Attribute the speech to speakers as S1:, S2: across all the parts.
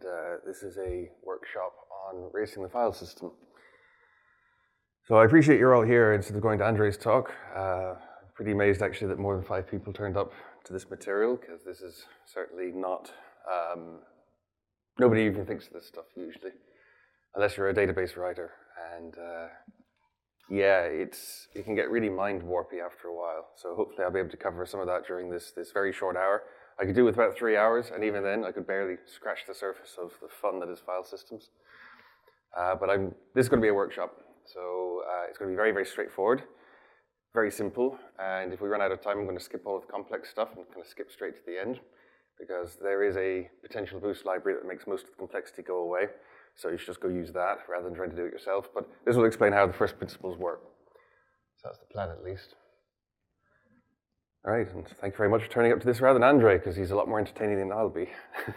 S1: this is a workshop on racing the file system. So I appreciate you're all here instead of going to Andre's talk. Pretty amazed actually that more than 5 people turned up to this material, because this is certainly not, nobody even thinks of this stuff usually, unless you're a database writer. And yeah, it can get really mind warpy after a while. So hopefully I'll be able to cover some of that during this very short hour. I could do with about 3 hours, and even then I could barely scratch the surface of the fun that is file systems. But this is going to be a workshop, so it's going to be very, very straightforward, very simple. And if we run out of time, I'm going to skip all of the complex stuff and kind of skip straight to the end, because there is a potential boost library that makes most of the complexity go away. So you should just go use that rather than trying to do it yourself. But this will explain how the first principles work. So that's the plan, at least. All right, and thank you very much for turning up to this rather than Andre, because he's a lot more entertaining than I'll be.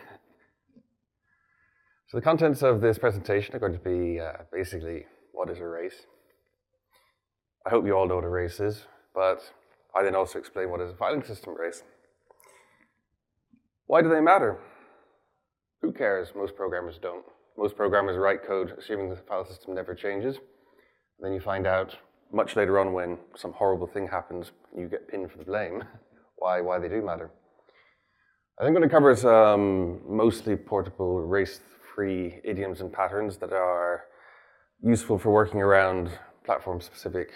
S1: So the contents of this presentation are going to be basically, what is a race? I hope you all know what a race is, but I then also explain what is a filing system race. Why do they matter? Who cares? Most programmers don't. Most programmers write code assuming the file system never changes. And then you find out much later on when some horrible thing happens, you get pinned for the blame, why they do matter. I think I'm going to cover some mostly portable race-free idioms and patterns that are useful for working around platform-specific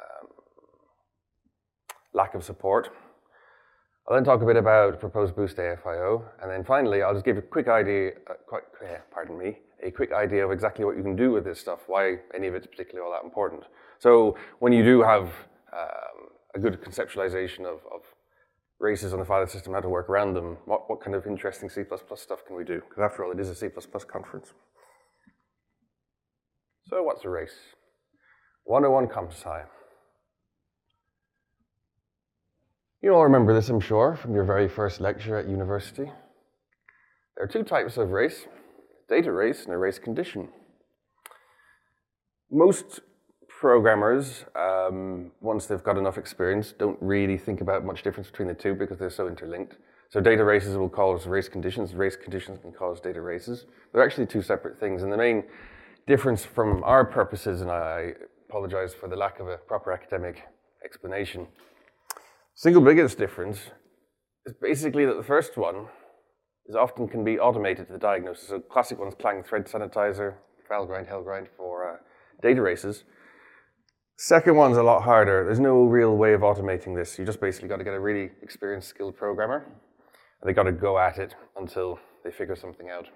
S1: lack of support. I'll then talk a bit about proposed boost AFIO, and then finally I'll just give a quick idea, a quick idea of exactly what you can do with this stuff, why any of it's particularly all that important. So when you do have a good conceptualization of races on the file system, how to work around them, what kind of interesting C++ stuff can we do? Because after all, it is a C++ conference. So what's a race? 101 CompSci. You all remember this, I'm sure, from your very first lecture at university. There are 2 types of race, data race and a race condition. Most programmers, once they've got enough experience, don't really think about much difference between the two because they're so interlinked. So data races will cause race conditions can cause data races. They're actually 2 separate things, and the main difference from our purposes, and I apologize for the lack of a proper academic explanation, single biggest difference is basically that the first one often can be automated to the diagnosis. So classic ones, Clang Thread Sanitizer, Valgrind, Hellgrind for data races. Second one's a lot harder. There's no real way of automating this. You just basically got to get a really experienced, skilled programmer, and they got to go at it until they figure something out.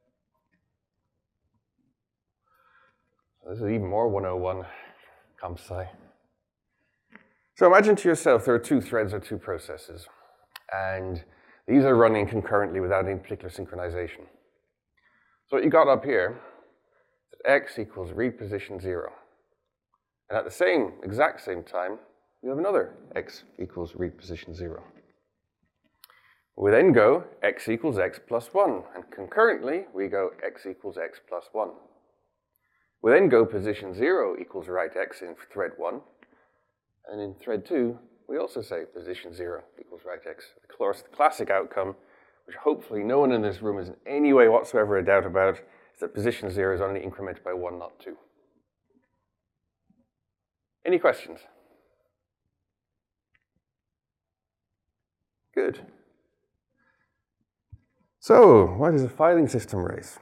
S1: This is even more 101 CompSci. So imagine to yourself there are 2 threads or 2 processes, and these are running concurrently without any particular synchronization. So what you got up here is that x equals read position 0. And at the exact same time, you have another x equals read position 0. We then go x equals x plus 1, and concurrently we go x equals x plus 1. We then go position 0 equals write x in thread 1, and in thread 2, we also say position 0 equals write x. Of course, the classic outcome, which hopefully no one in this room is in any way whatsoever a doubt about, is that position 0 is only incremented by 1, not 2. Any questions? Good. So, what is a filing system race?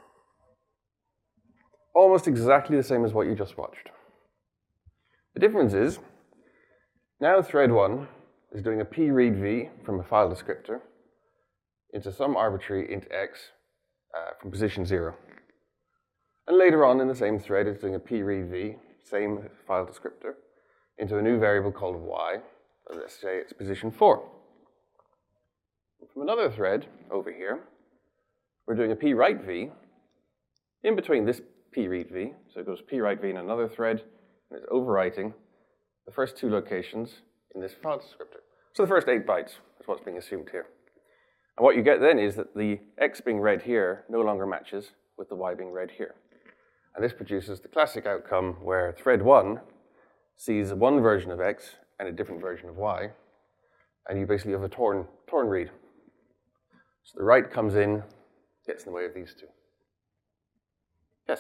S1: Almost exactly the same as what you just watched. The difference is, now thread 1 is doing a preadv from a file descriptor into some arbitrary int x from position 0. And later on in the same thread, it's doing a preadv, same file descriptor, into a new variable called y. Let's say it's position 4. From another thread over here, we're doing a prwritev in between this preadv. So it goes prwritev in another thread, and it's overwriting the first 2 locations in this file descriptor. So the first 8 bytes is what's being assumed here. And what you get then is that the x being read here no longer matches with the y being read here. And this produces the classic outcome where thread 1 sees one version of x and a different version of y, and you basically have a torn read. So the write comes in, gets in the way of these two. Yes?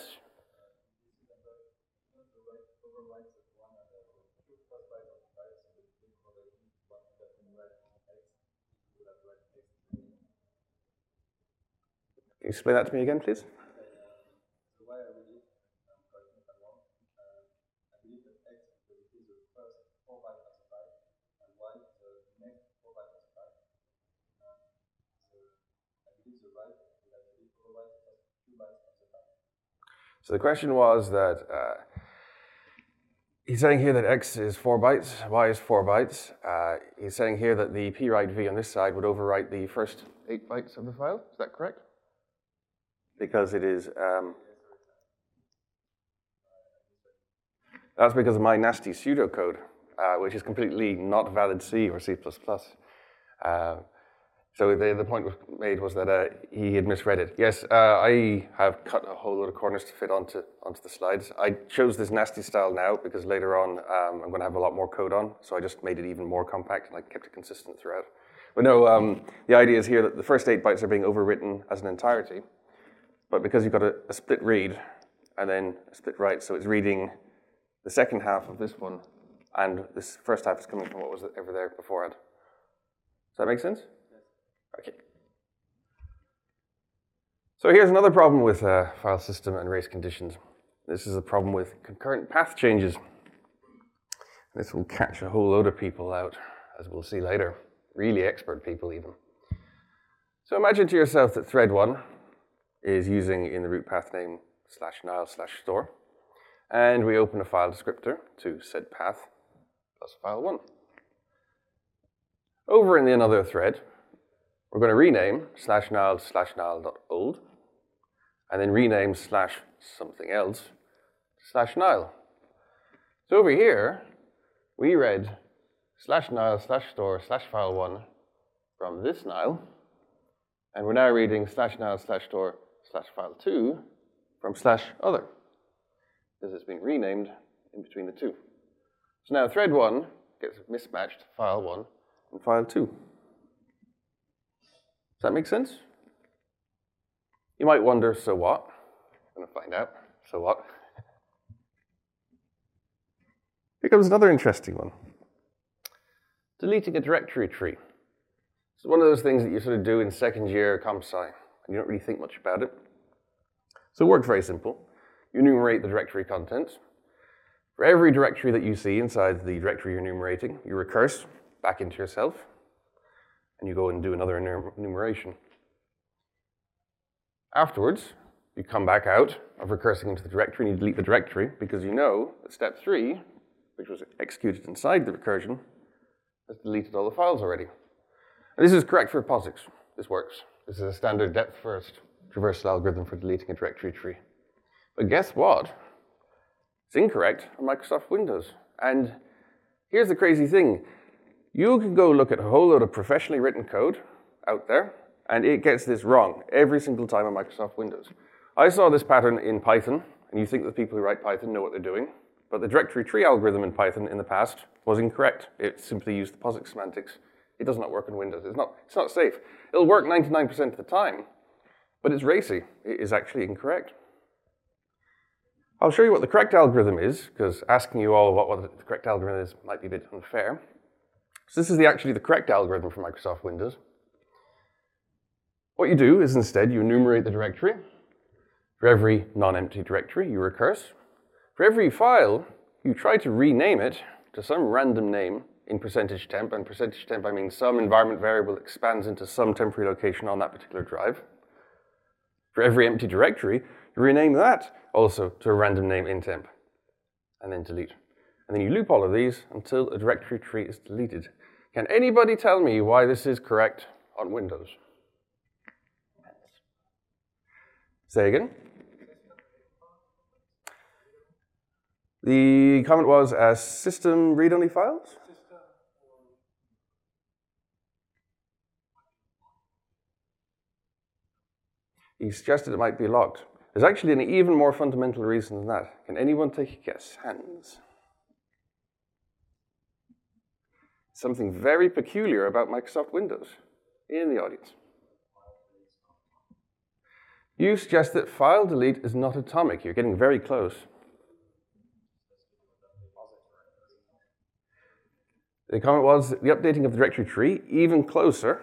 S1: Can you explain that to me again, please? So the question was that he's saying here that x is 4 bytes, y is 4 bytes. He's saying here that the p-write v on this side would overwrite the first 8 bytes of the file. Is that correct? Because it is... that's because of my nasty pseudocode, which is completely not valid C or C++. So the point made was that he had misread it. Yes, I have cut a whole load of corners to fit onto the slides. I chose this nasty style now because later on I'm going to have a lot more code on, so I just made it even more compact and I kept it consistent throughout. But no, the idea is here that the first 8 bytes are being overwritten as an entirety, but because you've got a split read and then a split write, so it's reading the second half of this one, and this first half is coming from what was ever there beforehand. Does that make sense? Okay. So here's another problem with file system and race conditions. This is a problem with concurrent path changes. This will catch a whole load of people out, as we'll see later. Really expert people even. So imagine to yourself that thread 1 is using in the root path name /nile/store, and we open a file descriptor to said path plus file 1. Over in the another thread, we're going to rename /nile/nile.old, and then rename /something else /nile. So over here, we read /nile/store /file1 from this Nile, and we're now reading /nile/store /file2 from /other, because it's been renamed in between the two. So now thread 1 gets mismatched file 1 and file 2. Does that make sense? You might wonder, so what? I'm going to find out. So what? Here comes another interesting one. Deleting a directory tree. It's one of those things that you sort of do in second year comp sci, and you don't really think much about it. So it works very simple. You enumerate the directory contents. For every directory that you see inside the directory you're enumerating, you recurse back into yourself, and you go and do another enumeration. Afterwards, you come back out of recursing into the directory and you delete the directory because you know that step 3, which was executed inside the recursion, has deleted all the files already. And this is correct for POSIX. This works. This is a standard depth-first traversal algorithm for deleting a directory tree. But guess what? It's incorrect on Microsoft Windows. And here's the crazy thing. You can go look at a whole load of professionally written code out there, and it gets this wrong every single time on Microsoft Windows. I saw this pattern in Python, and you think that the people who write Python know what they're doing, but the directory tree algorithm in Python in the past was incorrect. It simply used the POSIX semantics. It does not work on Windows. It's not safe. It'll work 99% of the time, but it's racy. It is actually incorrect. I'll show you what the correct algorithm is, because asking you all what the correct algorithm is might be a bit unfair. So this is actually the correct algorithm for Microsoft Windows. What you do is instead you enumerate the directory. For every non-empty directory, you recurse. For every file, you try to rename it to some random name in %temp, and %temp I mean some environment variable expands into some temporary location on that particular drive. For every empty directory, you rename that also to a random name in temp, and then delete. And then you loop all of these until a directory tree is deleted. Can anybody tell me why this is correct on Windows? Say again? The comment was system read-only files? He suggested it might be locked. There's actually an even more fundamental reason than that. Can anyone take a guess? Hands. Something very peculiar about Microsoft Windows in the audience. You suggest that file delete is not atomic. You're getting very close. The comment was the updating of the directory tree, even closer.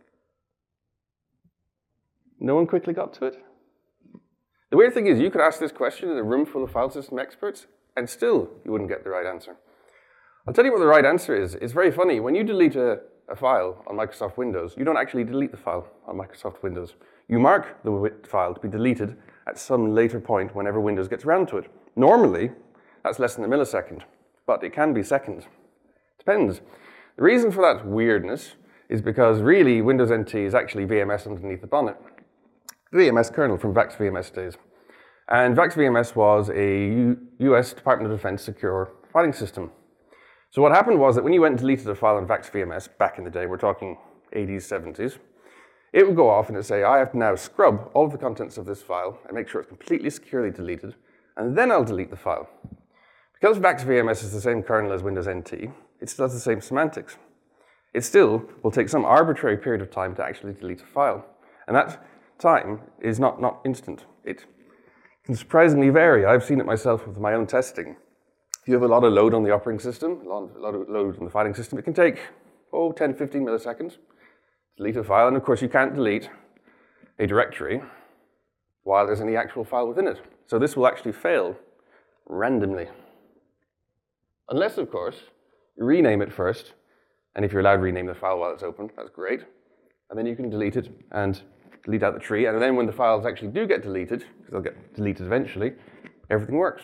S1: No one quickly got to it? The weird thing is you could ask this question in a room full of file system experts, and still you wouldn't get the right answer. I'll tell you what the right answer is. It's very funny. When you delete a file on Microsoft Windows, you don't actually delete the file on Microsoft Windows. You mark the file to be deleted at some later point whenever Windows gets around to it. Normally, that's less than a millisecond, but it can be seconds. Depends. The reason for that weirdness is because really Windows NT is actually VMS underneath the bonnet. The VMS kernel from VAX VMS days. And VAX VMS was a US Department of Defense secure filing system. So what happened was that when you went and deleted a file on VAX VMS back in the day, we're talking 80s, 70s, it would go off and it would say, I have to now scrub all of the contents of this file and make sure it's completely securely deleted, and then I'll delete the file. Because VAX VMS is the same kernel as Windows NT, it still has the same semantics. It still will take some arbitrary period of time to actually delete a file. And that time is not instant. It can surprisingly vary. I've seen it myself with my own testing. If you have a lot of load on the operating system, a lot of load on the filing system, it can take, 10, 15 milliseconds to delete a file. And of course, you can't delete a directory while there's any actual file within it. So this will actually fail randomly. Unless, of course, you rename it first. And if you're allowed to rename the file while it's open, that's great. And then you can delete it and delete out the tree. And then when the files actually do get deleted, because they'll get deleted eventually, everything works.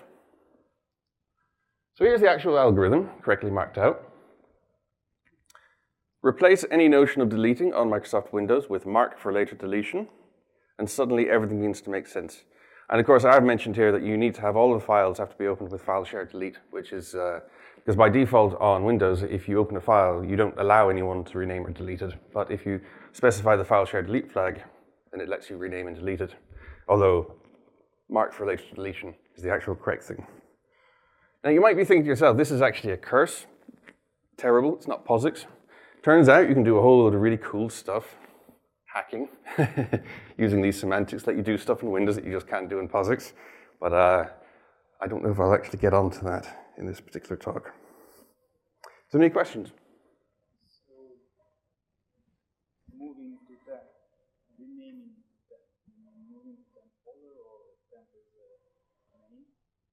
S1: So here's the actual algorithm, correctly marked out. Replace any notion of deleting on Microsoft Windows with mark for later deletion, and suddenly everything begins to make sense. And of course, I've mentioned here that you need to have all of the files have to be opened with file share delete, which is, because by default on Windows, if you open a file, you don't allow anyone to rename or delete it. But if you specify the file share delete flag, then it lets you rename and delete it. Although mark for later deletion is the actual correct thing. Now you might be thinking to yourself, this is actually a curse. Terrible, it's not POSIX. Turns out you can do a whole load of really cool stuff, hacking, using these semantics, let you do stuff in Windows that you just can't do in POSIX. But I don't know if I'll actually get onto that in this particular talk. So any questions?
S2: So moving to temp, renaming temp, moving to temp folder or temp is a name?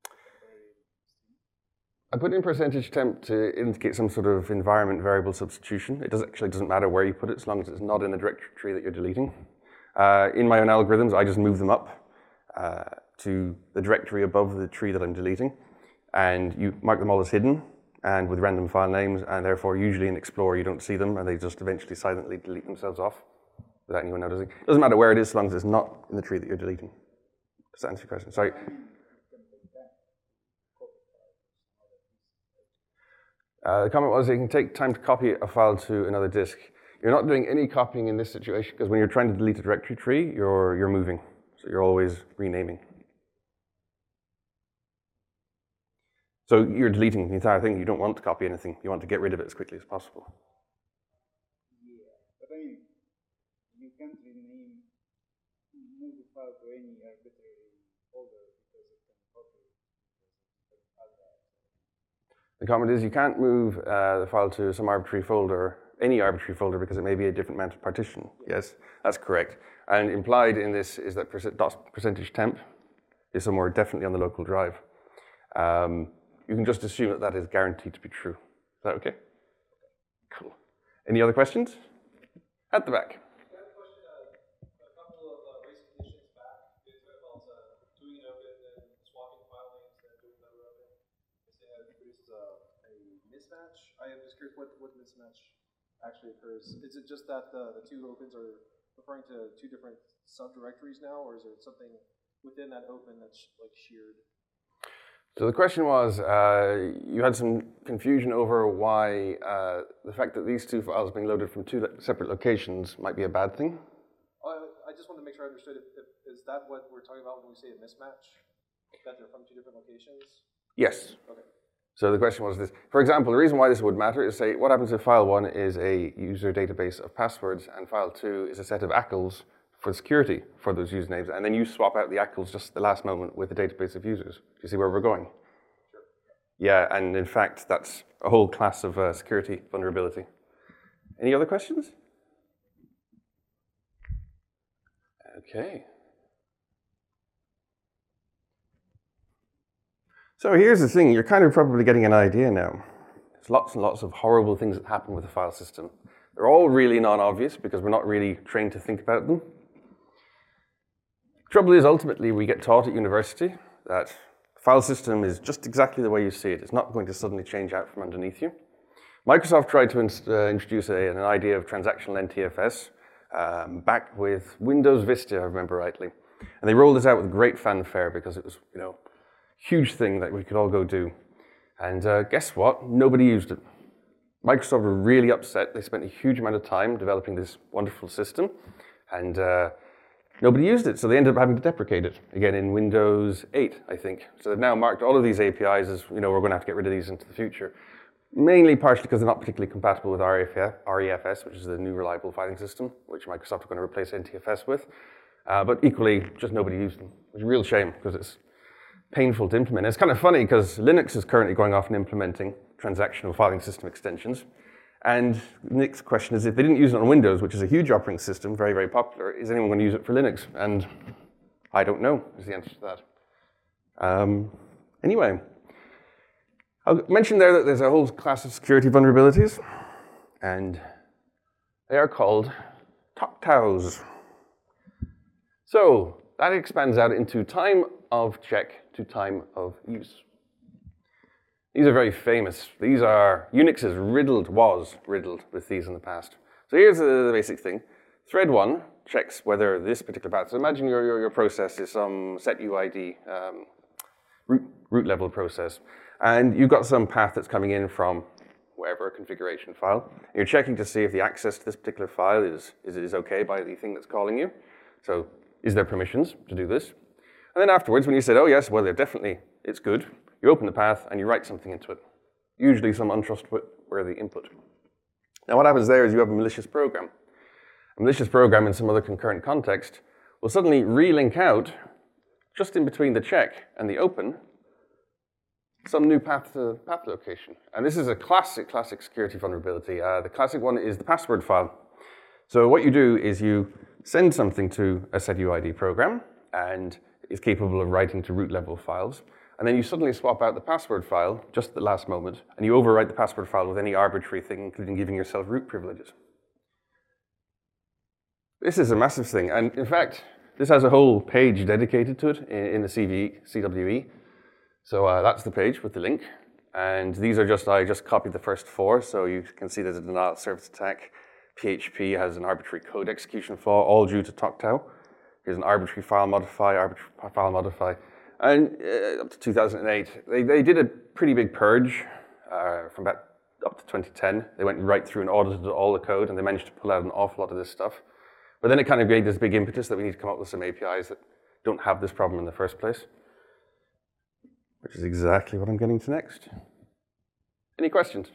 S1: I put in percentage temp to indicate some sort of environment variable substitution. It doesn't matter where you put it as long as it's not in the directory that you're deleting. In my own algorithms, I just move them up to the directory above the tree that I'm deleting. And you mark them all as hidden and with random file names, and therefore usually in Explorer you don't see them and they just eventually silently delete themselves off without anyone noticing. It doesn't matter where it is as long as it's not in the tree that you're deleting. Does that answer your question? Sorry. The comment was it can take time to copy a file to another disk. You're not doing any copying in this situation because when you're trying to delete a directory tree, you're moving. So you're always renaming. So you're deleting the entire thing. You don't want to copy anything. You want to get rid of it as quickly as possible.
S2: Yeah, but I mean, you can't rename, move the file to any arbitrary folder because it can copy it.
S1: The comment is you can't move the file to some arbitrary folder, any arbitrary folder, because it may be a different mounted partition. Yes, that's correct. And implied in this is that percentage temp is somewhere definitely on the local drive. You can just assume that that is guaranteed to be true. Is that okay? Cool. Any other questions? At the back.
S3: I have a question. A couple of race conditions back, they talked about doing it open and swapping file names and doing another open. They say that it produces a mismatch. I am just curious what mismatch actually occurs. Is it just that the two opens are referring to two different subdirectories now, or is there something within that open that's like sheared?
S1: So the question was, you had some confusion over why the fact that these two files being loaded from two separate locations might be a bad thing.
S3: I just wanted to make sure I understood it. Is that what we're talking about when we say a mismatch? That they're from two different locations?
S1: Yes.
S3: Okay.
S1: So the question was this. For example, the reason why this would matter is, say, what happens if file 1 is a user database of passwords and file 2 is a set of ACLs for security for those usernames, and then you swap out the ACLs just at the last moment with the database of users. Do you see where we're going? Sure. Yeah, and in fact, that's a whole class of security vulnerability. Any other questions? Okay. So here's the thing, you're kind of probably getting an idea now. There's lots and lots of horrible things that happen with the file system. They're all really non-obvious because we're not really trained to think about them. Trouble is, ultimately, we get taught at university that the file system is just exactly the way you see it. It's not going to suddenly change out from underneath you. Microsoft tried to introduce an idea of transactional NTFS back with Windows Vista, if I remember rightly. And they rolled this out with great fanfare because it was, a huge thing that we could all go do. And guess what? Nobody used it. Microsoft were really upset. They spent a huge amount of time developing this wonderful system, and nobody used it, so they ended up having to deprecate it, again in Windows 8, I think. So they've now marked all of these APIs as, we're going to have to get rid of these into the future, mainly partially because they're not particularly compatible with REFS, which is the new reliable filing system, which Microsoft are going to replace NTFS with, but equally, just nobody used them. It's a real shame, because it's painful to implement. It's kind of funny, because Linux is currently going off and implementing transactional filing system extensions. And the next question is, if they didn't use it on Windows, which is a huge operating system, very, very popular, is anyone going to use it for Linux? And I don't know, is the answer to that. Anyway, I mentioned there that there's a whole class of security vulnerabilities, and they are called TOCTAUs. So that expands out into time of check to time of use. These are very famous. Unix was riddled with these in the past. So here's the basic thing. Thread 1 checks whether this particular path, so imagine your process is some set UID root level process, and you've got some path that's coming in from whatever configuration file. And you're checking to see if the access to this particular file is okay by the thing that's calling you. So is there permissions to do this? And then afterwards, when you said, oh yes, well, it's good, you open the path and you write something into it, usually some untrustworthy input. Now what happens there is you have a malicious program. A malicious program in some other concurrent context will suddenly relink out, just in between the check and the open, some new path location. And this is a classic security vulnerability. The classic one is the password file. So what you do is you send something to a setuid program, and it's capable of writing to root level files. And then you suddenly swap out the password file just at the last moment, and you overwrite the password file with any arbitrary thing, including giving yourself root privileges. This is a massive thing, and in fact, this has a whole page dedicated to it in the CWE. So that's the page with the link, and these are I just copied the first 4, so you can see there's a denial of service attack. PHP has an arbitrary code execution flaw, all due to TOCTAU. Here's an arbitrary file modify. And up to 2008, they did a pretty big purge from about up to 2010. They went right through and audited all the code, and they managed to pull out an awful lot of this stuff. But then it kind of gave this big impetus that we need to come up with some APIs that don't have this problem in the first place, which is exactly what I'm getting to next. Any questions?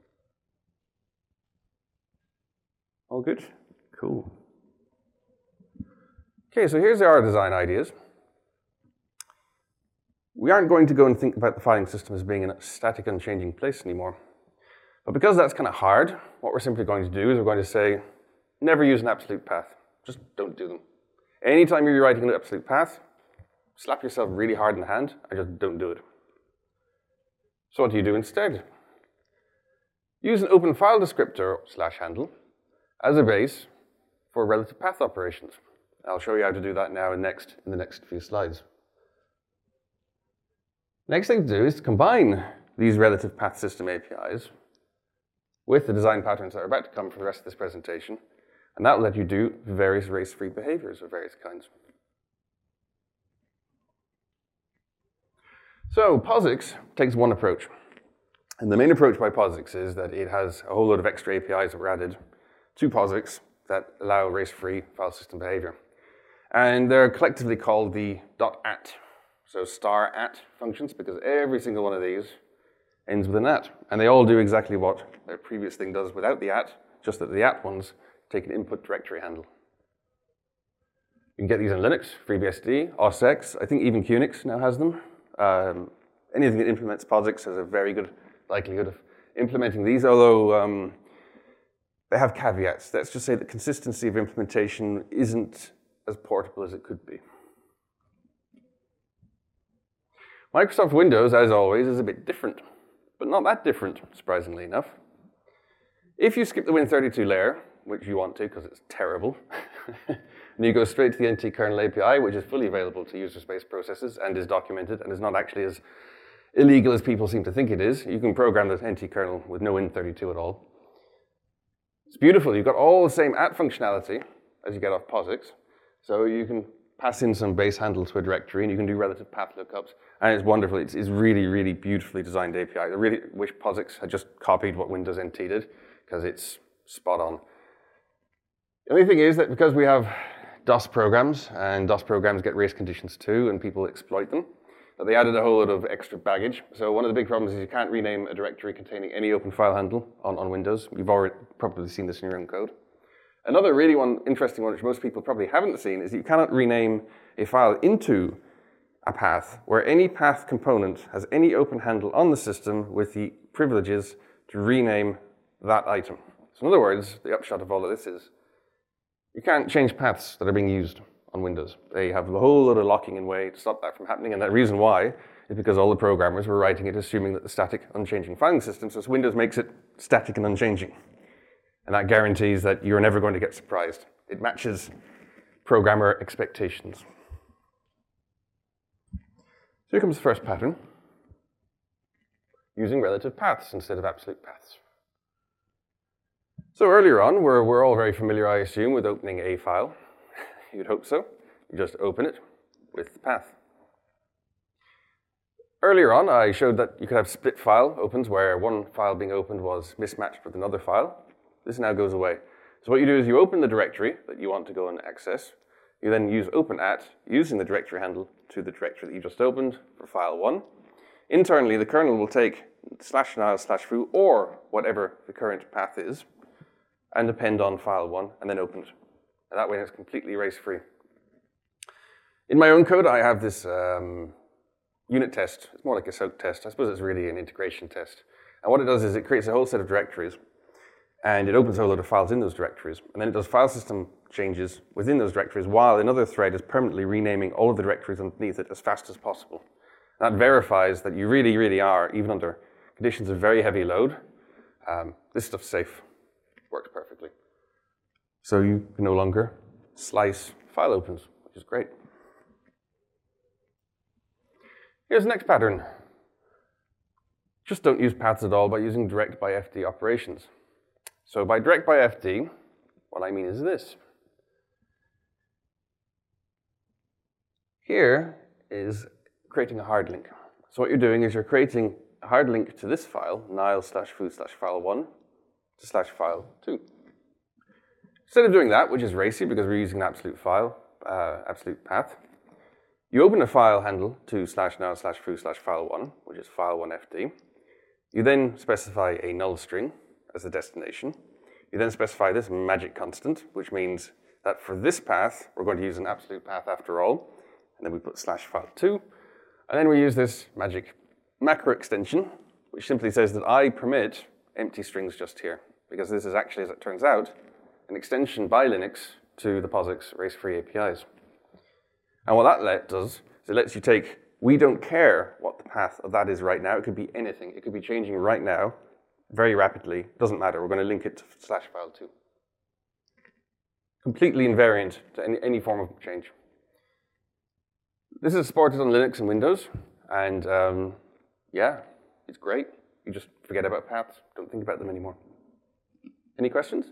S1: All good? Cool. Okay, so here's our design ideas. We aren't going to go and think about the filing system as being in a static, unchanging place anymore. But because that's kind of hard, what we're simply going to do is we're going to say, never use an absolute path. Just don't do them. Anytime you're writing an absolute path, slap yourself really hard in the hand and just don't do it. So what do you do instead? Use an open file descriptor /handle as a base for relative path operations. I'll show you how to do that now in the next few slides. Next thing to do is to combine these relative path system APIs with the design patterns that are about to come for the rest of this presentation, and that will let you do various race-free behaviors of various kinds. So POSIX takes one approach, and the main approach by POSIX is that it has a whole load of extra APIs that were added to POSIX that allow race-free file system behavior. And they're collectively called the .at. So *at functions, because every single one of these ends with an at. And they all do exactly what their previous thing does without the at, just that the at ones take an input directory handle. You can get these in Linux, FreeBSD, OS X. I think even QNX now has them. Anything that implements POSIX has a very good likelihood of implementing these, although they have caveats. Let's just say that consistency of implementation isn't as portable as it could be. Microsoft Windows, as always, is a bit different, but not that different, surprisingly enough. If you skip the Win32 layer, which you want to because it's terrible, and you go straight to the NT kernel API, which is fully available to user space processes and is documented and is not actually as illegal as people seem to think it is. You can program the NT kernel with no Win32 at all. It's beautiful. You've got all the same at functionality as you get off POSIX. So you can pass in some base handle to a directory and you can do relative path lookups. And it's wonderful. It's really, really beautifully designed API. I really wish POSIX had just copied what Windows NT did because it's spot on. The only thing is that because we have DOS programs, and DOS programs get race conditions too, and people exploit them, that they added a whole lot of extra baggage. So one of the big problems is you can't rename a directory containing any open file handle on Windows. You've already probably seen this in your own code. Another really interesting one, which most people probably haven't seen, is that you cannot rename a file into a path where any path component has any open handle on the system with the privileges to rename that item. So in other words, the upshot of all of this is you can't change paths that are being used on Windows. They have a whole lot of locking in way to stop that from happening, and the reason why is because all the programmers were writing it assuming that the static, unchanging filing system, so Windows makes it static and unchanging. And that guarantees that you're never going to get surprised. It matches programmer expectations. So here comes the first pattern, using relative paths instead of absolute paths. So earlier on, we're all very familiar, I assume, with opening a file. You'd hope so. You just open it with the path. Earlier on, I showed that you could have split file opens where one file being opened was mismatched with another file. This now goes away. So what you do is you open the directory that you want to go and access. You then use open at, using the directory handle to the directory that you just opened for file 1. Internally, the kernel will take /nile/foo or whatever the current path is and append on file 1 and then open it. And that way it's completely race-free. In my own code, I have this unit test. It's more like a soak test. I suppose it's really an integration test. And what it does is it creates a whole set of directories, and it opens a whole load of files in those directories. And then it does file system changes within those directories while another thread is permanently renaming all of the directories underneath it as fast as possible. That verifies that you really, really are, even under conditions of very heavy load, this stuff's safe. Works perfectly. So you can no longer slice file opens, which is great. Here's the next pattern. Just don't use paths at all by using direct by FD operations. So by direct by FD, what I mean is this. Here is creating a hard link. So what you're doing is you're creating a hard link to this file, nile/foo/file1 to /file2. Instead of doing that, which is racy because we're using an absolute absolute path, you open a file handle to /nile/foo/file1, which is file1fd. You then specify a null string as the destination. You then specify this magic constant, which means that for this path, we're going to use an absolute path after all. And then we put /file2. And then we use this magic macro extension, which simply says that I permit empty strings just here, because this is actually, as it turns out, an extension by Linux to the POSIX race-free APIs. And what that does is it lets you take, we don't care what the path of that is right now. It could be anything. It could be changing right now, very rapidly. Doesn't matter. We're going to link it to /file2. Completely invariant to any form of change. This is supported on Linux and Windows, and yeah, it's great. You just forget about paths. Don't think about them anymore. Any questions?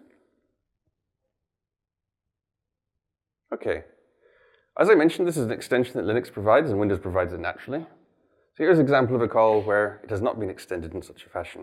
S1: Okay. As I mentioned, this is an extension that Linux provides and Windows provides it naturally. So here's an example of a call where it has not been extended in such a fashion.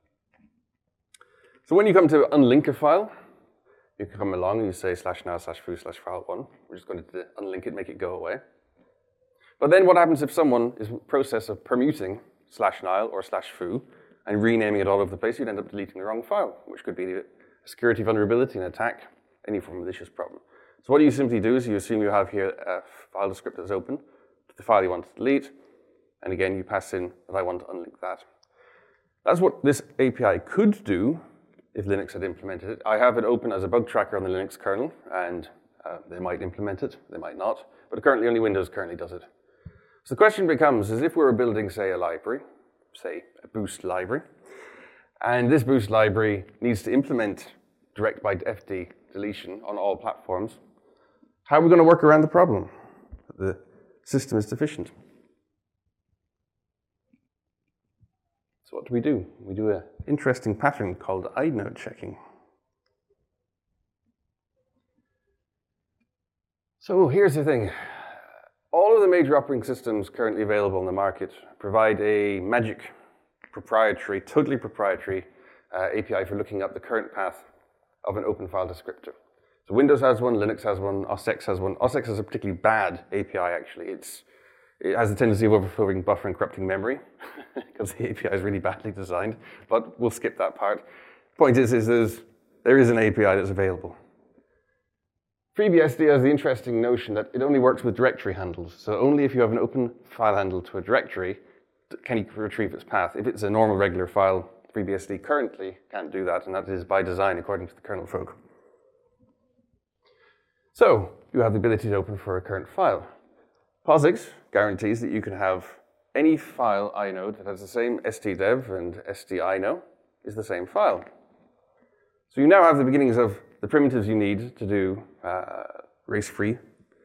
S1: So when you come to unlink a file, you can come along and you say /nile/foo/file1. We're just going to unlink it, make it go away. But then what happens if someone is in the process of permuting /nile or /foo and renaming it all over the place? You'd end up deleting the wrong file, which could be a security vulnerability, an attack, any form of malicious problem. So what you simply do is you assume you have here a file descriptor that's open to the file you want to delete, and again you pass in that I want to unlink that. That's what this API could do if Linux had implemented it. I have it open as a bug tracker on the Linux kernel, and they might implement it, they might not, but currently only Windows currently does it. So the question becomes, is if we were building, say, a library, say a Boost library, and this Boost library needs to implement direct by FD deletion on all platforms, how are we going to work around the problem that the system is deficient? So what do? We do an interesting pattern called inode checking. So here's the thing. All of the major operating systems currently available in the market provide a magic, proprietary, totally proprietary API for looking up the current path of an open file descriptor. So Windows has one, Linux has one, OS X has one. OS X is a particularly bad API, actually. It has a tendency of overflowing buffer and corrupting memory because the API is really badly designed, but we'll skip that part. Point is there is an API that's available. FreeBSD has the interesting notion that it only works with directory handles. So only if you have an open file handle to a directory can you retrieve its path. If it's a normal regular file, FreeBSD currently can't do that, and that is by design according to the kernel folk. So you have the ability to open for a current file. POSIX guarantees that you can have any file inode that has the same stdev and sdino is the same file. So you now have the beginnings of the primitives you need to do race-free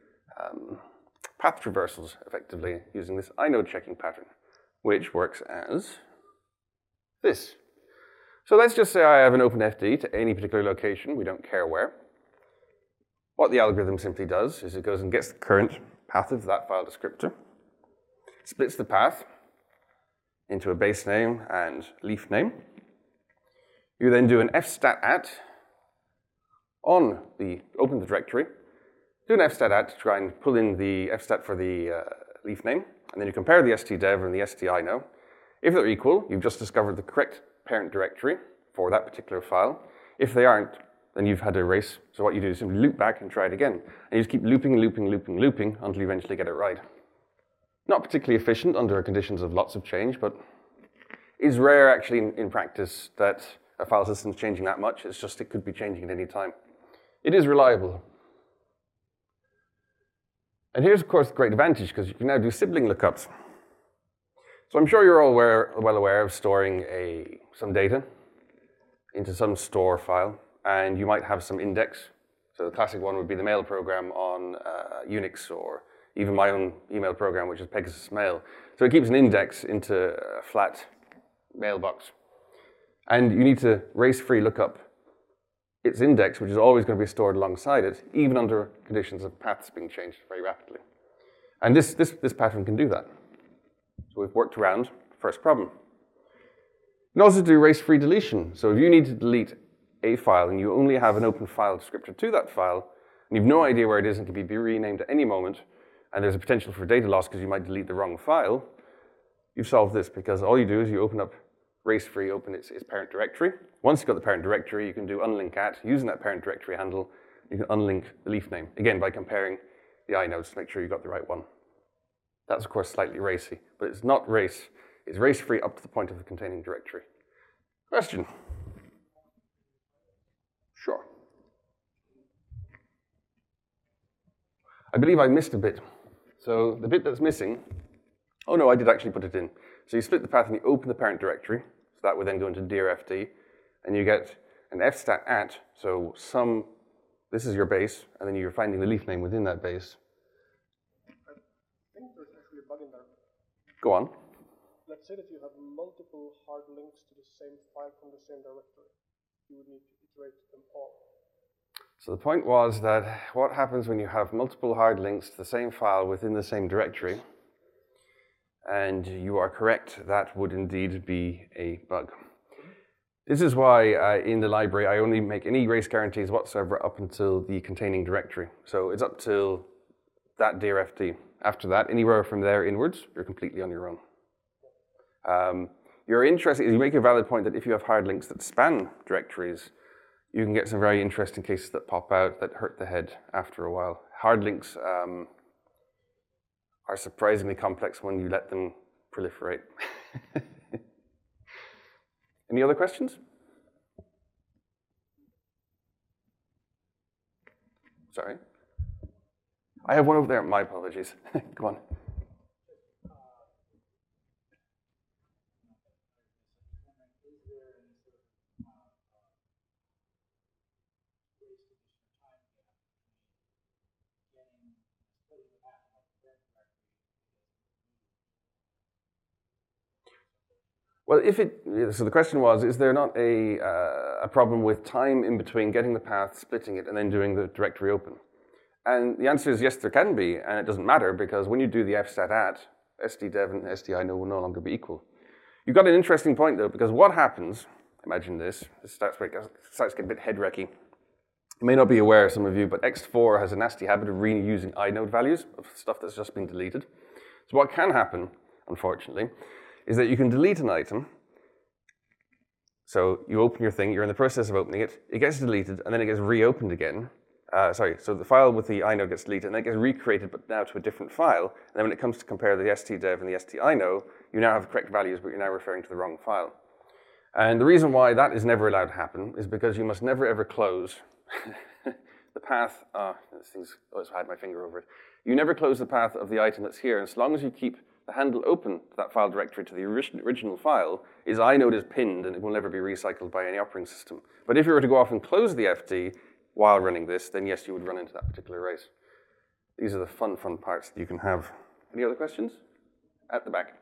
S1: path traversals, effectively, using this inode checking pattern, which works as this. So let's just say I have an OpenFD to any particular location, we don't care where. What the algorithm simply does is it goes and gets the current path of that file descriptor, splits the path into a base name and leaf name. You then do an fstat_at on the open the directory, do an fstat_at to try and pull in the fstat for the leaf name, and then you compare the stdev and the stino. If they're equal, you've just discovered the correct parent directory for that particular file. If they aren't, then you've had to erase. So what you do is simply loop back and try it again. And you just keep looping until you eventually get it right. Not particularly efficient under conditions of lots of change, but is rare actually in practice that a file system's changing that much. It's just it could be changing at any time. It is reliable. And here's, of course, the great advantage, because you can now do sibling lookups. So I'm sure you're all well aware of storing some data into some store file, and you might have some index. So the classic one would be the mail program on Unix, or even my own email program, which is Pegasus Mail. So it keeps an index into a flat mailbox. And you need to race-free look up its index, which is always going to be stored alongside it, even under conditions of paths being changed very rapidly. And this pattern can do that. So we've worked around the first problem. You can also do race-free deletion. So if you need to delete a file and you only have an open file descriptor to that file, and you've no idea where it is and can be renamed at any moment, and there's a potential for data loss because you might delete the wrong file, you've solved this, because all you do is you open up race-free, open its parent directory. Once you've got the parent directory, you can do unlink_at. Using that parent directory handle, you can unlink the leaf name, again by comparing the inodes to make sure you got the right one. That's, of course, slightly racy, but it's not race. It's race-free up to the point of the containing directory. Question? Sure. I believe I missed a bit. So the bit that's missing, oh no, I did actually put it in. So you split the path and you open the parent directory. So that would then go into dirfd, and you get an fstat_at, so this is your base, and then you're finding the leaf name within that base.
S4: I think there's actually a bug in there.
S1: Go on.
S4: Let's say that you have multiple hard links to the same file from the same directory. You would need to iterate them all.
S1: So the point was that what happens when you have multiple hard links to the same file within the same directory, and you are correct, that would indeed be a bug. This is why in the library I only make any race guarantees whatsoever up until the containing directory. So it's up till that dirfd. After that, anywhere from there inwards, you're completely on your own. You're interested, you make a valid point that if you have hard links that span directories, you can get some very interesting cases that pop out that hurt the head after a while. Hard links are surprisingly complex when you let them proliferate. Any other questions? Sorry. I have one over there. My apologies. Go on. Well, so the question was, is there not a problem with time in between getting the path, splitting it, and then doing the directory open? And the answer is yes, there can be, and it doesn't matter, because when you do the fstat@, stdev and stino will no longer be equal. You've got an interesting point, though, because what happens, imagine this starts to get a bit head-wrecky. You may not be aware, some of you, but ext4 has a nasty habit of reusing inode values of stuff that's just been deleted. So what can happen, unfortunately, is that you can delete an item. So you open your thing, you're in the process of opening it, it gets deleted, and then it gets reopened again. So the file with the inode gets deleted, and then it gets recreated, but now to a different file. And then when it comes to compare the stdev and the stinode, you now have the correct values, but you're now referring to the wrong file. And the reason why that is never allowed to happen is because you must never ever close the path. This thing's always had my finger over it. You never close the path of the item that's here, and as long as you keep the handle open to that file directory to the original file, inode is pinned and it will never be recycled by any operating system. But if you were to go off and close the FD while running this, then yes, you would run into that particular race. These are the fun parts that you can have. Any other questions? At the back.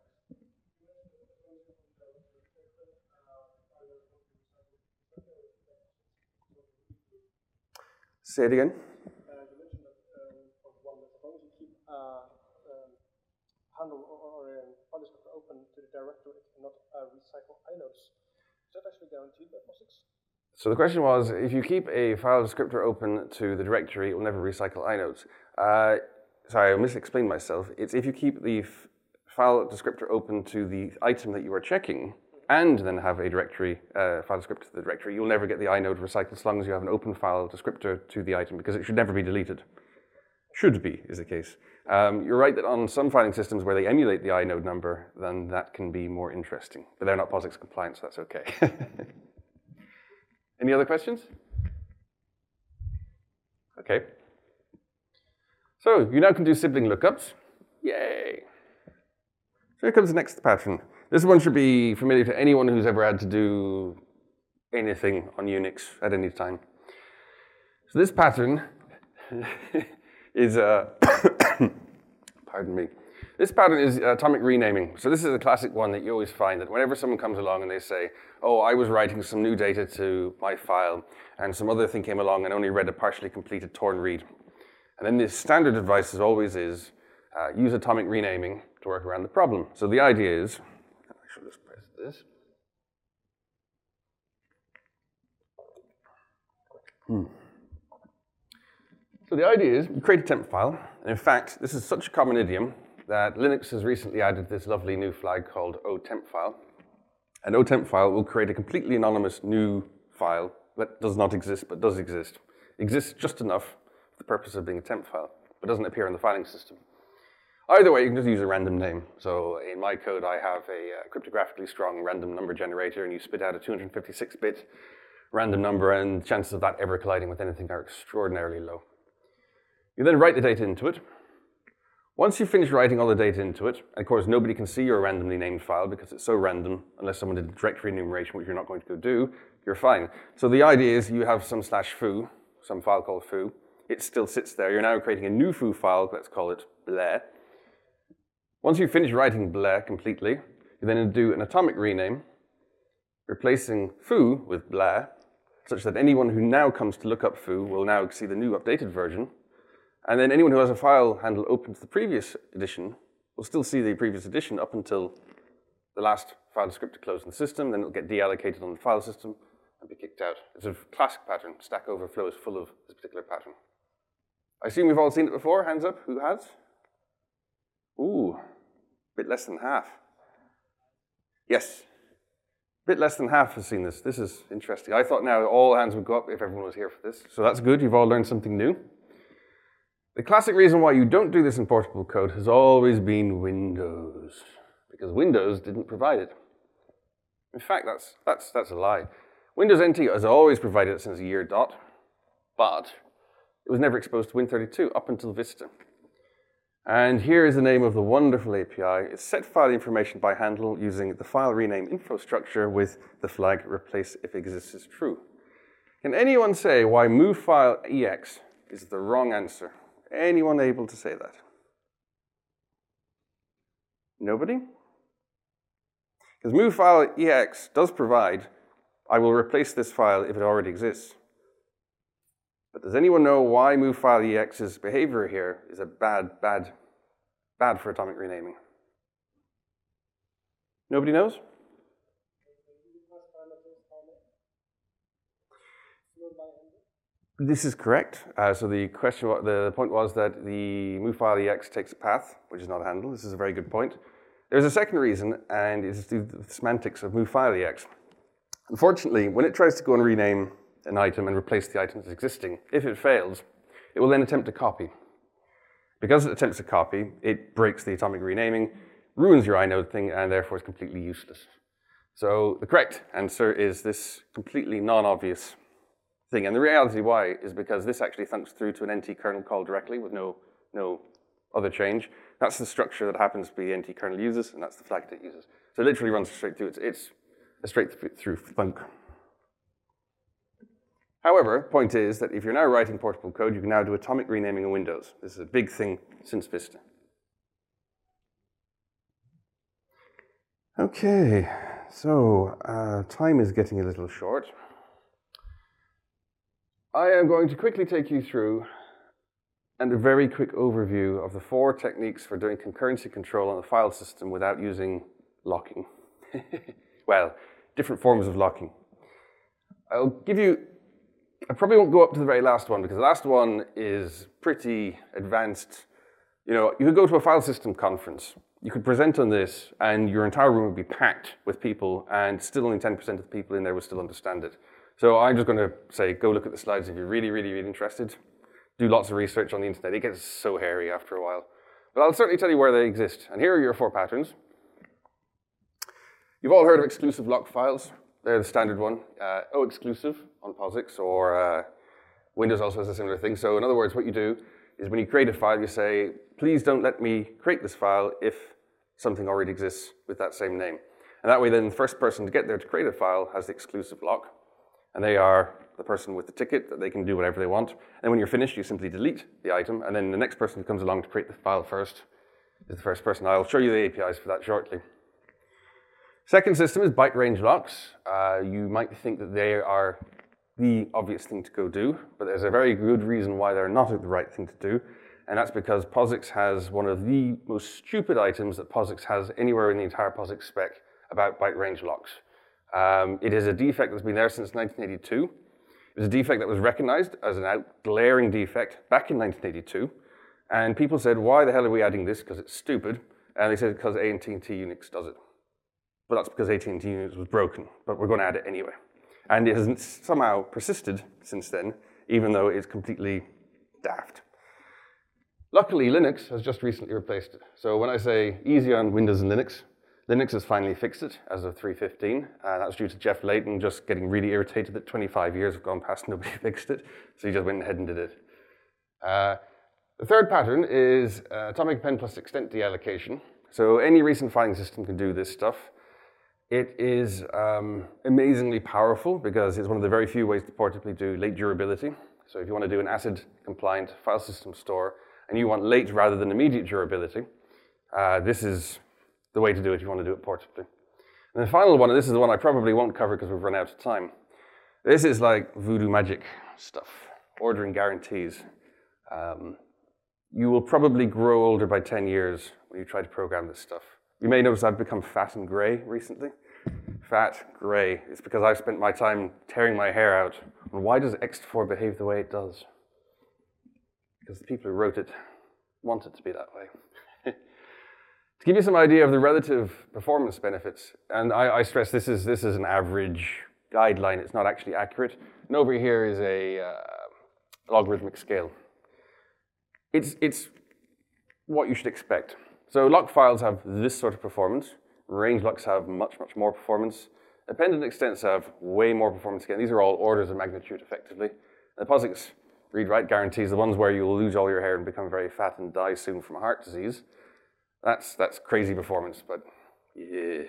S1: Say it again.
S4: You mentioned that for one, as long as you keep handle or file descriptor open to the directory, it cannot recycle inodes. Is that actually guaranteed by POSIX?
S1: So the question was, if you keep a file descriptor open to the directory, it will never recycle inodes. Sorry, I misexplained myself. It's if you keep the file descriptor open to the item that you are checking, and then have a directory, file descriptor to the directory, you'll never get the inode recycled as long as you have an open file descriptor to the item, because it should never be deleted. Should be, is the case. You're right that on some filing systems where they emulate the inode number, then that can be more interesting. But they're not POSIX compliant, so that's okay. Any other questions? Okay. So you now can do sibling lookups. Yay! So here comes the next pattern. This one should be familiar to anyone who's ever had to do anything on Unix at any time. So this pattern is, pardon me. This pattern is atomic renaming. So this is a classic one that you always find that whenever someone comes along and they say, oh, I was writing some new data to my file, and some other thing came along and only read a partially completed torn read. And then the standard advice always is, use atomic renaming to work around the problem. So the idea is, I should just press this. So the idea is, you create a temp file, and in fact, this is such a common idiom that Linux has recently added this lovely new flag called oTempFile. An oTempFile will create a completely anonymous new file that does not exist, but does exist. Exists just enough for the purpose of being a temp file, but doesn't appear in the filing system. Either way, you can just use a random name. So in my code, I have a cryptographically strong random number generator, and you spit out a 256-bit random number, and chances of that ever colliding with anything are extraordinarily low. You then write the data into it. Once you finish writing all the data into it, and of course nobody can see your randomly named file because it's so random, unless someone did directory enumeration, which you're not going to go do, you're fine. So the idea is you have some /foo, some file called foo. It still sits there. You're now creating a new foo file, let's call it bleh. Once you finish writing bleh completely, you then do an atomic rename, replacing foo with bleh, such that anyone who now comes to look up foo will now see the new updated version. And then anyone who has a file handle open to the previous edition will still see the previous edition up until the last file descriptor closed in the system, then it'll get deallocated on the file system and be kicked out. It's a classic pattern. Stack Overflow is full of this particular pattern. I assume we've all seen it before. Hands up. Who has? Ooh, a bit less than half. Yes. A bit less than half has seen this. This is interesting. I thought now all hands would go up if everyone was here for this. So that's good. You've all learned something new. The classic reason why you don't do this in portable code has always been Windows, because Windows didn't provide it. In fact, that's a lie. Windows NT has always provided it since year dot, but it was never exposed to Win32 up until Vista. And here is the name of the wonderful API. It's set file information by handle using the file rename info structure with the flag replace if exists is true. Can anyone say why move file ex is the wrong answer? Anyone able to say that? Nobody? Because move file ex does provide, I will replace this file if it already exists. But does anyone know why move file ex's behavior here is a bad for atomic renaming? Nobody knows? This is correct. So the point was that the move file ex takes a path, which is not a handle. This is a very good point. There's a second reason, and it's the semantics of move file ex. Unfortunately, when it tries to go and rename an item and replace the item that's existing, if it fails, it will then attempt to copy. Because it attempts to copy, it breaks the atomic renaming, ruins your inode thing, and therefore is completely useless. So the correct answer is this completely non-obvious thing. And the reality why is because this actually thunks through to an NT kernel call directly with no other change. That's the structure that happens to be the NT kernel uses, and that's the flag that it uses. So it literally runs straight through. It's a straight through thunk. However, point is that if you're now writing portable code, you can now do atomic renaming in Windows. This is a big thing since Vista. Okay, so time is getting a little short. I am going to quickly take you through and a very quick overview of the 4 techniques for doing concurrency control on a file system without using locking. Well, different forms of locking. I probably won't go up to the very last one because the last one is pretty advanced. You could go to a file system conference, you could present on this, and your entire room would be packed with people, and still only 10% of the people in there would still understand it. So I'm just going to say, go look at the slides if you're really, really, really interested. Do lots of research on the internet. It gets so hairy after a while. But I'll certainly tell you where they exist. And here are your 4 patterns. You've all heard of exclusive lock files. They're the standard one. O-exclusive on POSIX, or Windows also has a similar thing. So in other words, what you do is when you create a file, you say, please don't let me create this file if something already exists with that same name. And that way then the first person to get there to create a file has the exclusive lock. And they are the person with the ticket that they can do whatever they want. And when you're finished, you simply delete the item. And then the next person who comes along to create the file first is the first person. I'll show you the APIs for that shortly. Second system is byte range locks. You might think that they are the obvious thing to go do, but there's a very good reason why they're not the right thing to do, and that's because POSIX has one of the most stupid items that POSIX has anywhere in the entire POSIX spec about byte range locks. It is a defect that's been there since 1982. It was a defect that was recognized as an glaring defect back in 1982, and people said, why the hell are we adding this, because it's stupid, and they said because AT&T Unix does it. But that's because AT&T Unix was broken, but we're going to add it anyway. And it has somehow persisted since then, even though it's completely daft. Luckily, Linux has just recently replaced it. So when I say easy on Windows and Linux, Linux has finally fixed it as of 3.15. That's due to Jeff Layton just getting really irritated that 25 years have gone past and nobody fixed it. So he just went ahead and did it. The third pattern is atomic append plus extent deallocation. So any recent filing system can do this stuff. It is amazingly powerful because it's one of the very few ways to portably do late durability. So if you want to do an ACID-compliant file system store and you want late rather than immediate durability, this is the way to do it if you want to do it portably. And the final one, and this is the one I probably won't cover because we've run out of time. This is like voodoo magic stuff, ordering guarantees. You will probably grow older by 10 years when you try to program this stuff. You may notice I've become fat and gray recently. Fat, gray. It's because I've spent my time tearing my hair out. And why does ext4 behave the way it does? Because the people who wrote it want it to be that way. To give you some idea of the relative performance benefits, and I stress this is an average guideline, it's not actually accurate. And over here is a logarithmic scale. It's what you should expect. So lock files have this sort of performance. Range locks have much, much more performance. Appended extents have way more performance again. These are all orders of magnitude, effectively. And the POSIX read-write guarantees, the ones where you will lose all your hair and become very fat and die soon from heart disease. That's crazy performance, but yeah.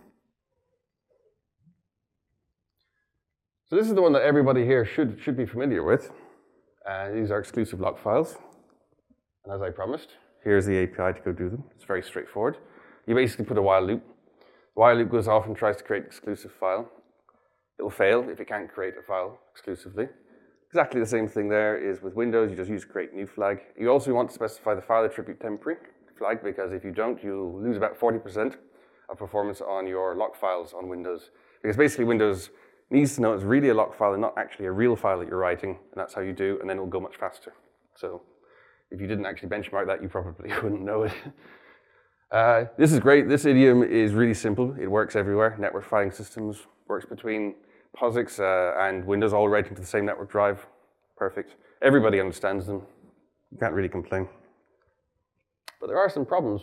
S1: So this is the one that everybody here should be familiar with. These are exclusive lock files. And as I promised, here's the API to go do them. It's very straightforward. You basically put a while loop. The while loop goes off and tries to create an exclusive file. It'll fail if it can't create a file exclusively. Exactly the same thing there is with Windows. You just use create new flag. You also want to specify the file attribute temporary flag, because if you don't, you'll lose about 40% of performance on your lock files on Windows. Because basically Windows needs to know it's really a lock file and not actually a real file that you're writing, and that's how you do, and then it'll go much faster. So if you didn't actually benchmark that, you probably wouldn't know it. This is great. This idiom is really simple. It works everywhere. Network filing systems works between POSIX and Windows, all writing to the same network drive. Perfect. Everybody understands them. You can't really complain. But there are some problems.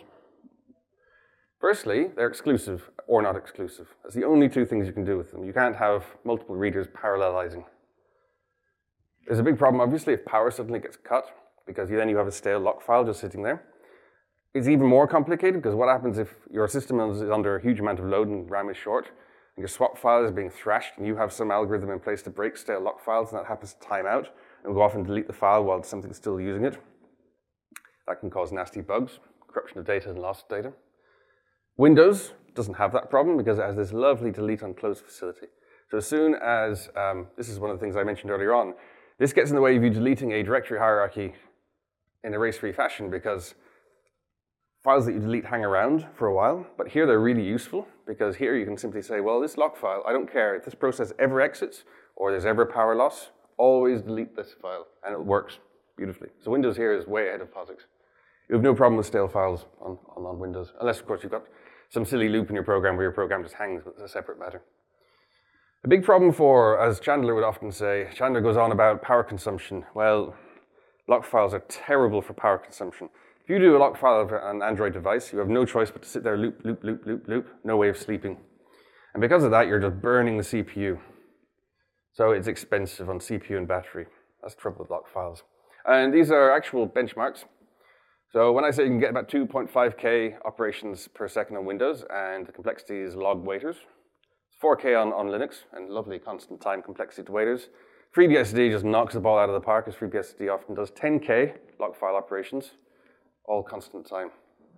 S1: Firstly, they're exclusive or not exclusive. That's the only two things you can do with them. You can't have multiple readers parallelizing. There's a big problem, obviously, if power suddenly gets cut, because then you have a stale lock file just sitting there. It's even more complicated, because what happens if your system is under a huge amount of load and RAM is short, and your swap file is being thrashed, and you have some algorithm in place to break stale lock files, and that happens to time out, and go off and delete the file while something's still using it. That can cause nasty bugs, corruption of data and loss of data. Windows doesn't have that problem because it has this lovely delete on close facility. So as soon as, this is one of the things I mentioned earlier on, this gets in the way of you deleting a directory hierarchy in a race-free fashion, because files that you delete hang around for a while, but here they're really useful, because here you can simply say, well, this lock file, I don't care if this process ever exits or there's ever power loss, always delete this file, and it works beautifully. So Windows here is way ahead of POSIX. You have no problem with stale files on Windows, unless, of course, you've got some silly loop in your program where your program just hangs, but it's a separate matter. A big problem for, as Chandler would often say, Chandler goes on about power consumption. Well, lock files are terrible for power consumption. If you do a lock file of an Android device, you have no choice but to sit there loop, loop, loop, loop, loop, no way of sleeping. And because of that, you're just burning the CPU. So it's expensive on CPU and battery. That's the trouble with lock files. And these are actual benchmarks. So when I say you can get about 2.5K operations per second on Windows, and the complexity is log waiters, it's 4K on Linux, and lovely constant time complexity to waiters. FreeBSD just knocks the ball out of the park, as FreeBSD often does. 10K log file operations, all constant time.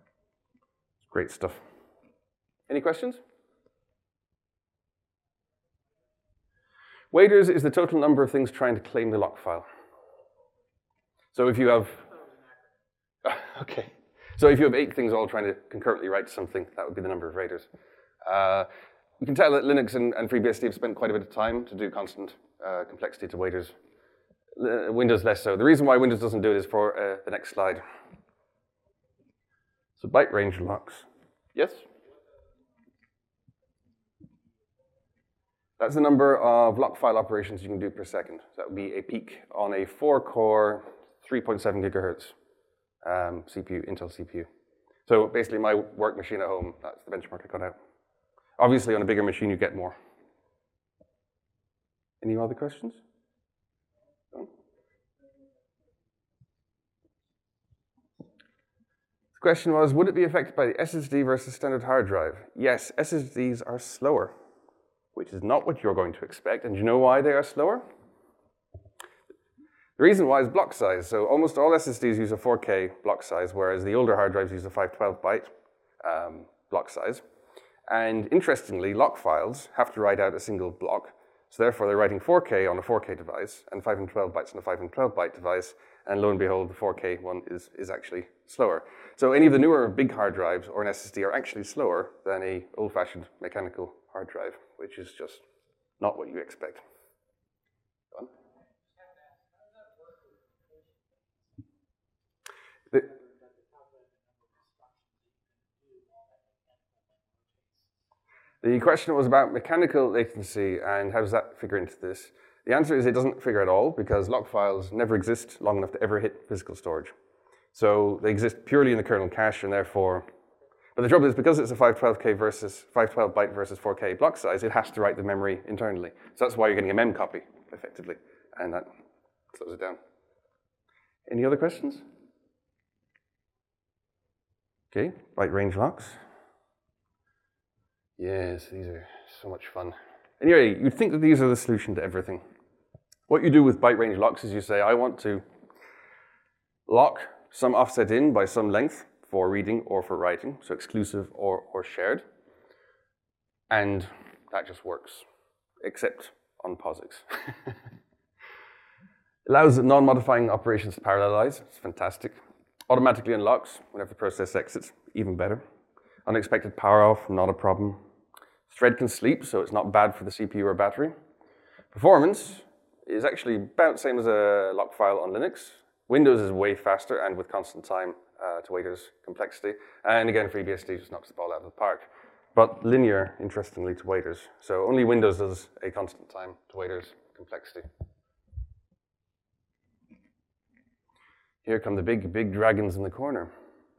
S1: Great stuff. Any questions? Waiters is the total number of things trying to claim the lock file. So if you have, okay. So if you have 8 things all trying to concurrently write to something, that would be the number of waiters. You can tell that Linux and FreeBSD have spent quite a bit of time to do constant complexity to waiters. Windows less so. The reason why Windows doesn't do it is for the next slide. So byte range locks. Yes? That's the number of lock file operations you can do per second. That would be a peak on a 4-core, 3.7 gigahertz CPU, Intel CPU. So basically my work machine at home, that's the benchmark I got out. Obviously on a bigger machine you get more. Any other questions? No? The question was, would it be affected by the SSD versus standard hard drive? Yes, SSDs are slower, which is not what you're going to expect. And do you know why they are slower? The reason why is block size. So almost all SSDs use a 4K block size, whereas the older hard drives use a 512 byte block size. And interestingly, lock files have to write out a single block. So therefore, they're writing 4K on a 4K device and 512 bytes on a 512 byte device. And lo and behold, the 4K one is actually slower. So any of the newer big hard drives or an SSD are actually slower than a old-fashioned mechanical hard drive, which is just not what you expect. Go on. The question was about mechanical latency and how does that figure into this? The answer is it doesn't figure at all because lock files never exist long enough to ever hit physical storage. So they exist purely in the kernel cache and therefore, but the trouble is because it's a 512K versus 512 byte versus 4K block size, it has to write the memory internally. So that's why you're getting a mem copy, effectively, and that slows it down. Any other questions? Okay, byte range locks. Yes, these are so much fun. Anyway, you'd think that these are the solution to everything. What you do with byte range locks is you say, I want to lock some offset in by some length for reading or for writing, so exclusive or shared. And that just works, except on POSIX. Allows non-modifying operations to parallelize, it's fantastic. Automatically unlocks whenever the process exits, even better. Unexpected power off, not a problem. Thread can sleep, so it's not bad for the CPU or battery. Performance is actually about the same as a lock file on Linux. Windows is way faster and with constant time to waiters complexity. And again, FreeBSD just knocks the ball out of the park. But linear, interestingly, to waiters. So only Windows does a constant time to waiters complexity. Here come the big dragons in the corner.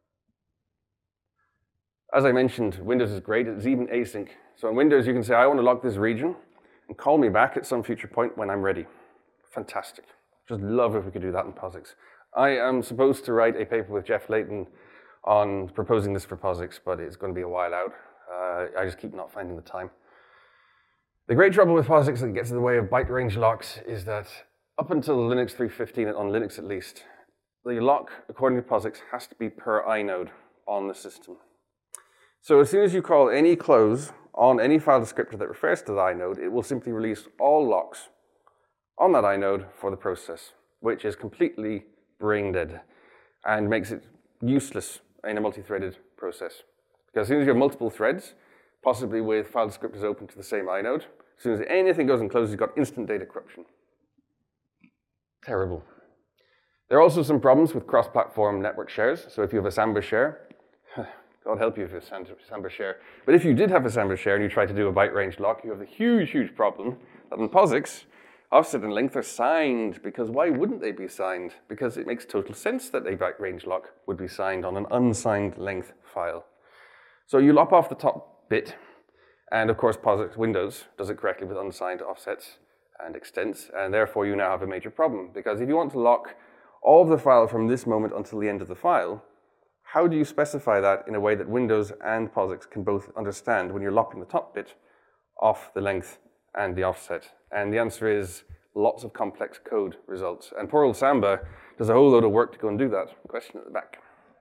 S1: As I mentioned, Windows is great. It's even async. So in Windows, you can say, I want to lock this region and call me back at some future point when I'm ready. Fantastic. Just love if we could do that in POSIX. I am supposed to write a paper with Jeff Layton on proposing this for POSIX, but it's going to be a while out. I just keep not finding the time. The great trouble with POSIX that gets in the way of byte range locks is that up until Linux 3.15, on Linux at least, the lock, according to POSIX, has to be per inode on the system. So as soon as you call any close on any file descriptor that refers to the inode, it will simply release all locks on that inode for the process, which is completely brain dead and makes it useless in a multi-threaded process. Because as soon as you have multiple threads, possibly with file descriptors open to the same inode, as soon as anything goes and closes, you've got instant data corruption. Terrible. There are also some problems with cross-platform network shares. So if you have a Samba share, God help you if you have a Samba share. But if you did have a Samba share and you try to do a byte range lock, you have the huge problem that in POSIX, offset and length are signed. Because why wouldn't they be signed? Because it makes total sense that a byte range lock would be signed on an unsigned length file. So you lop off the top bit, and of course POSIX Windows does it correctly with unsigned offsets and extents, and therefore you now have a major problem. Because if you want to lock all of the file from this moment until the end of the file, how do you specify that in a way that Windows and POSIX can both understand when you're lopping the top bit off the length and the offset? And the answer is lots of complex code results. And poor old Samba does a whole load of work to go and do that. Question at the back.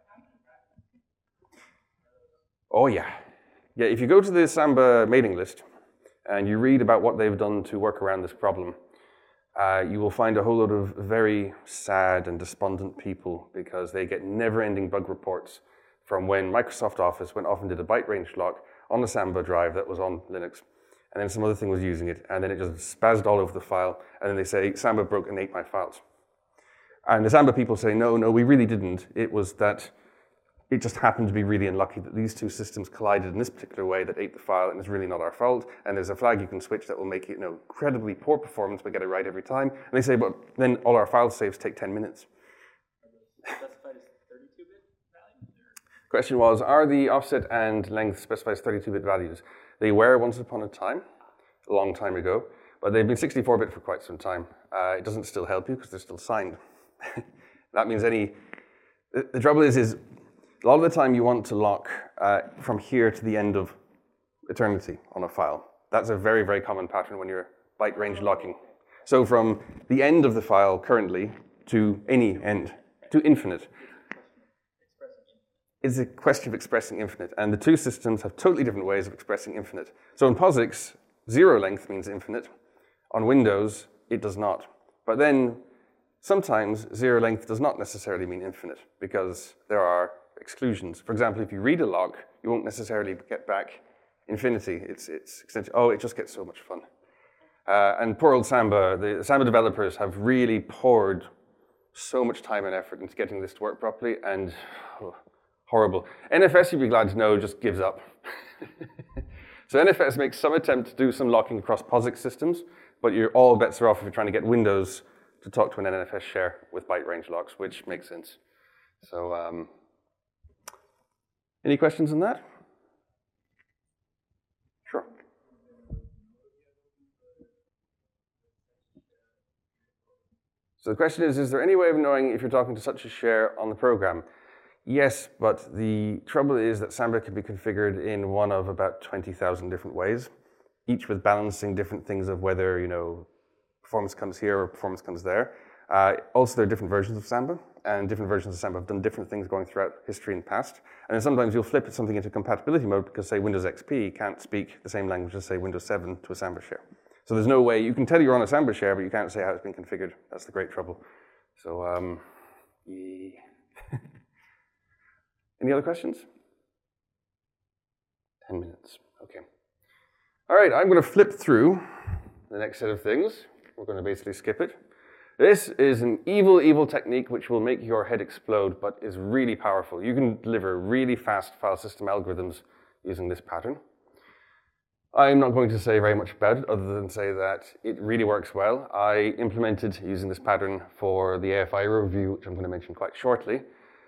S1: Oh yeah. Yeah, if you go to the Samba mailing list and you read about what they've done to work around this problem, you will find a whole lot of very sad and despondent people because they get never-ending bug reports from when Microsoft Office went off and did a byte range lock on a Samba drive that was on Linux, and then some other thing was using it, and then it just spazzed all over the file, and then they say, Samba broke and ate my files. And the Samba people say, no, we really didn't. It was that it just happened to be really unlucky that these two systems collided in this particular way that ate the file, and it's really not our fault. And there's a flag you can switch that will make it, incredibly poor performance, but get it right every time. And they say, but then all our file saves take 10 minutes.
S5: Specified as 32-bit values?
S1: Question was, are the offset and length specified as 32-bit values? They were once upon a time, a long time ago, but they've been 64-bit for quite some time. It doesn't still help you because they're still signed. That means the trouble is a lot of the time you want to lock from here to the end of eternity on a file. That's a very, very common pattern when you're byte range locking. So from the end of the file currently to any end, to infinite. It's a question of expressing infinite, and the two systems have totally different ways of expressing infinite. So in POSIX, zero length means infinite. On Windows, it does not. But then sometimes zero length does not necessarily mean infinite because there are exclusions. For example, if you read a log, you won't necessarily get back infinity. It's extension. Oh, it just gets so much fun. And poor old Samba, the Samba developers have really poured so much time and effort into getting this to work properly, and horrible. NFS, you'd be glad to know, just gives up. So NFS makes some attempt to do some locking across POSIX systems, but all bets are off if you're trying to get Windows to talk to an NFS share with byte range locks, which makes sense. So, any questions on that? Sure. So the question is there any way of knowing if you're talking to such a share on the program? Yes, but the trouble is that Samba can be configured in one of about 20,000 different ways, each with balancing different things of whether, performance comes here or performance comes there. Also, there are different versions of Samba, and different versions of Samba have done different things going throughout history and past. And then sometimes you'll flip something into compatibility mode because, say, Windows XP can't speak the same language as, say, Windows 7 to a Samba share. So there's no way, you can tell you're on a Samba share, but you can't say how it's been configured. That's the great trouble. So, yeah. Any other questions? 10 minutes, okay. All right, I'm going to flip through the next set of things. We're going to basically skip it. This is an evil, evil technique which will make your head explode, but is really powerful. You can deliver really fast file system algorithms using this pattern. I'm not going to say very much about it other than say that it really works well. I implemented using this pattern for the AFI review, which I'm going to mention quite shortly.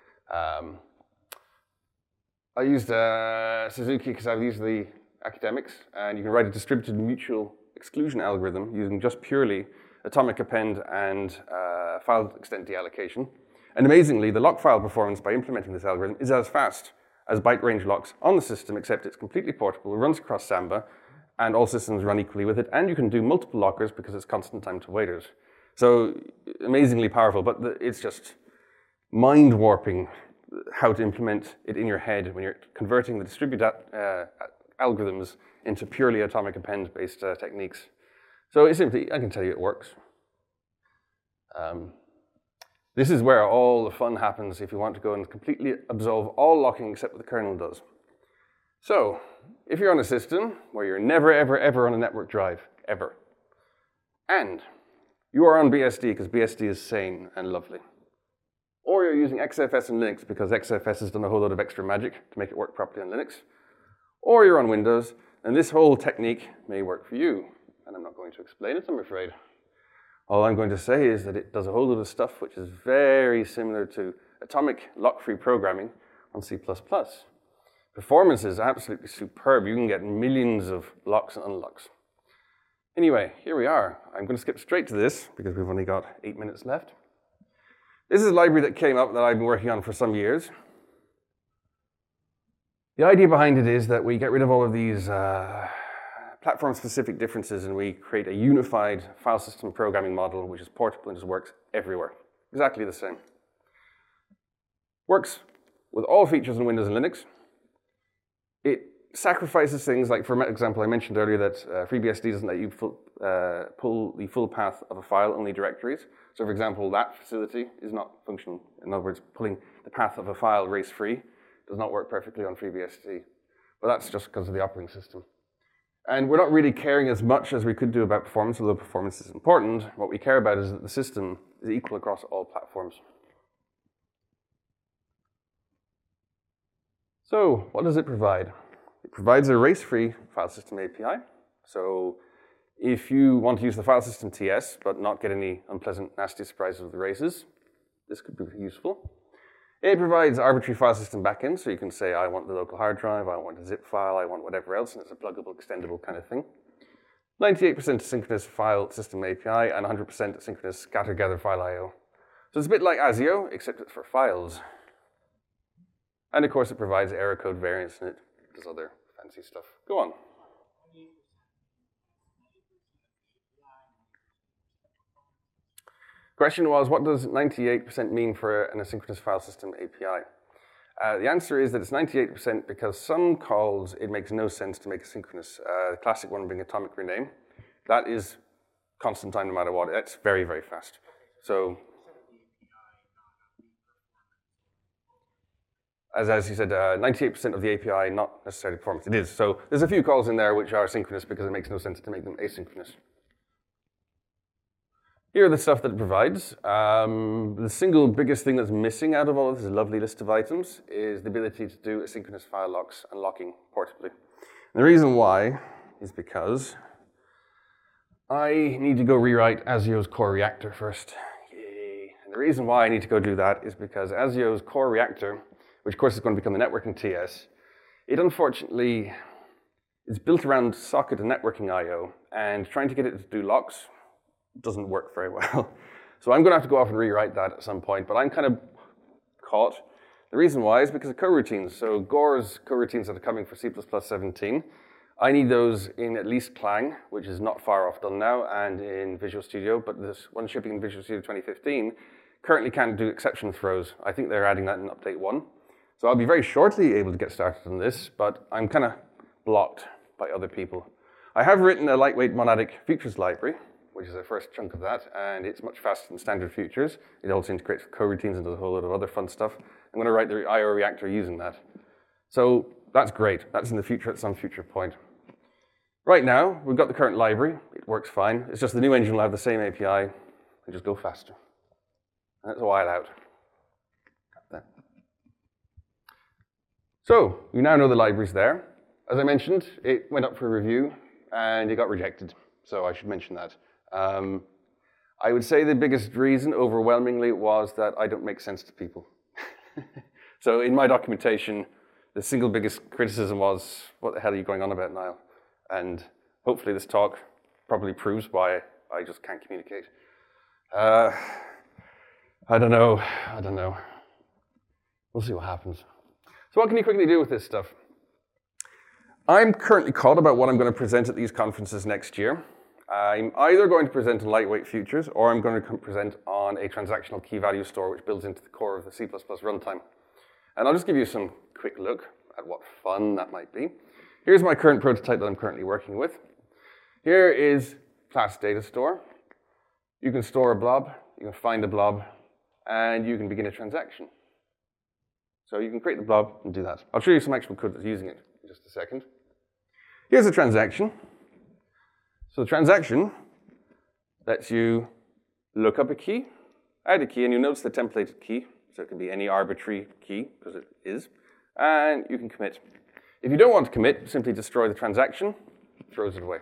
S1: I used Suzuki because I've used the academics, and you can write a distributed mutual exclusion algorithm using just purely atomic append and file extent deallocation. And amazingly, the lock file performance by implementing this algorithm is as fast as byte range locks on the system, except it's completely portable, it runs across Samba, and all systems run equally with it, and you can do multiple lockers because it's constant time to waiters. So amazingly powerful, but it's just mind-warping how to implement it in your head when you're converting the distributed algorithms into purely atomic append-based techniques. So it's simply, I can tell you it works. This is where all the fun happens if you want to go and completely absolve all locking except what the kernel does. So, if you're on a system where you're never, ever, ever on a network drive, ever, and you are on BSD because BSD is sane and lovely, or you're using XFS and Linux because XFS has done a whole lot of extra magic to make it work properly on Linux, or you're on Windows, and this whole technique may work for you. And I'm not going to explain it, I'm afraid. All I'm going to say is that it does a whole lot of stuff which is very similar to atomic lock-free programming on C++. Performance is absolutely superb. You can get millions of locks and unlocks. Anyway, here we are. I'm going to skip straight to this because we've only got 8 minutes left. This is a library that came up that I've been working on for some years. The idea behind it is that we get rid of all of these platform-specific differences and we create a unified file system programming model which is portable and just works everywhere. Exactly the same. Works with all features in Windows and Linux. It sacrifices things like, for example, I mentioned earlier that FreeBSD doesn't let you pull the full path of a file, only directories. So for example, that facility is not functional. In other words, pulling the path of a file race-free does not work perfectly on FreeBSD. But that's just because of the operating system. And we're not really caring as much as we could do about performance, although performance is important. What we care about is that the system is equal across all platforms. So, what does it provide? It provides a race-free file system API. So, if you want to use the file system TS, but not get any unpleasant, nasty surprises with the races, this could be useful. It provides arbitrary file system backend, so you can say, I want the local hard drive, I want a zip file, I want whatever else, and it's a pluggable, extendable kind of thing. 98% asynchronous file system API, and 100% asynchronous scatter-gather file I/O. So it's a bit like ASIO, except it's for files. And of course, it provides error code variants, and it does other fancy stuff. Go on. Question was, what does 98% mean for an asynchronous file system API? The answer is that it's 98% because some calls, it makes no sense to make asynchronous. The classic one being atomic rename. That is constant time no matter what. That's very, very fast. So, as you said, 98% of the API, not necessarily performance. It is. So there's a few calls in there which are synchronous because it makes no sense to make them asynchronous. Here are the stuff that it provides. The single biggest thing that's missing out of all of this lovely list of items is the ability to do asynchronous file locks and locking portably. And the reason why is because I need to go rewrite ASIO's core reactor first. Yay. And the reason why I need to go do that is because ASIO's core reactor, which of course is going to become the networking TS, it unfortunately is built around socket and networking I/O, and trying to get it to do locks doesn't work very well. So I'm going to have to go off and rewrite that at some point, but I'm kind of caught. The reason why is because of coroutines. So Gore's coroutines that are coming for C++17, I need those in at least Clang, which is not far off done now, and in Visual Studio, but this one shipping in Visual Studio 2015 currently can't do exception throws. I think they're adding that in Update 1. So I'll be very shortly able to get started on this, but I'm kind of blocked by other people. I have written a lightweight monadic features library, which is the first chunk of that, and it's much faster than standard features. It also integrates coroutines and does a whole lot of other fun stuff. I'm going to write the I/O reactor using that. So that's great. That's in the future at some future point. Right now, we've got the current library. It works fine. It's just the new engine will have the same API and just go faster. And that's a while out. There. So you now know the library's there. As I mentioned, it went up for review and it got rejected. So I should mention that. I would say the biggest reason, overwhelmingly, was that I don't make sense to people. So in my documentation, the single biggest criticism was, what the hell are you going on about, Niall? And hopefully this talk probably proves why I just can't communicate. I don't know. We'll see what happens. So what can you quickly do with this stuff? I'm currently caught about what I'm going to present at these conferences next year. I'm either going to present on lightweight futures, or I'm going to present on a transactional key value store, which builds into the core of the C++ runtime. And I'll just give you some quick look at what fun that might be. Here's my current prototype that I'm currently working with. Here is class data store. You can store a blob, you can find a blob, and you can begin a transaction. So you can create the blob and do that. I'll show you some actual code that's using it in just a second. Here's a transaction. So the transaction lets you look up a key, add a key, and you notice the templated key. So it can be any arbitrary key, because it is. And you can commit. If you don't want to commit, simply destroy the transaction, throws it away.